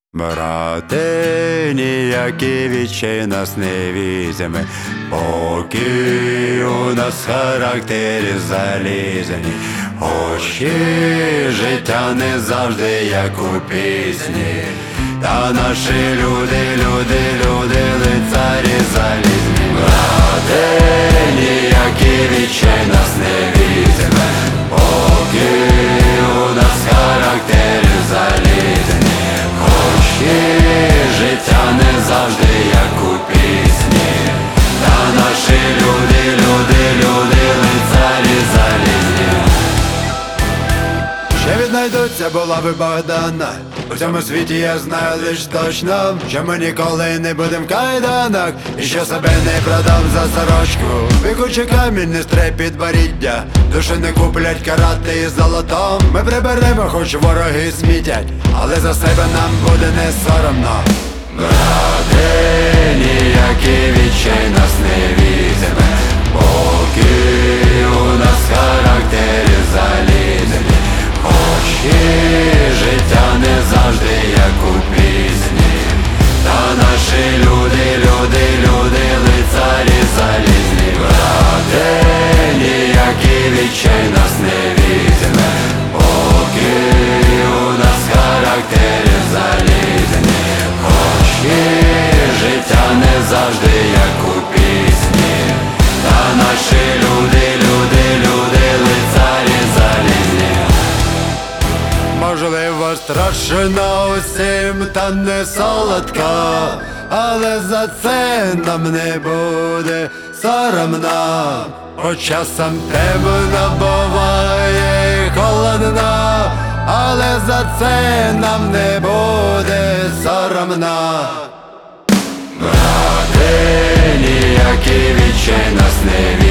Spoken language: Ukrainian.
Брате, ніякі відчай нас не візьме, поки у нас характері залізані. Хоч і життя не завжди як у пісні, та наші люди, лицарі залізні. Брате, ніякі відчай нас не візьме, поки у нас характері залізані. Хоч і життя не завжди як у пісні, та наші люди, лицарі залізні. Ще віднайдуться булави Богдана. У цьому світі я знаю лиш точно, що ми ніколи не будем в кайданах, і що себе не продам за сорочку. Пекучий камінь не стре підборіддя, душі не куплять карати із золотом. Ми приберемо, хоч вороги смітять, але за себе нам буде не соромно. Брате, ніякий відчай нас не візьме, поки у нас характері залізані. Хоч і життя не завжди як у пісні, та наші люди, лицарі залізні. Брате, ніякий відчай нас не візьме, поки у нас характері залізані. Хоч і життя не завжди як у пісні, та наші люди, лицарі залізні. Можливо, страшно усім, та не солодко, але за це нам не буде соромно. Бо часом темно буває холодно, але за це нам не буде соромно. Брате, ніякий відчай нас не візьме,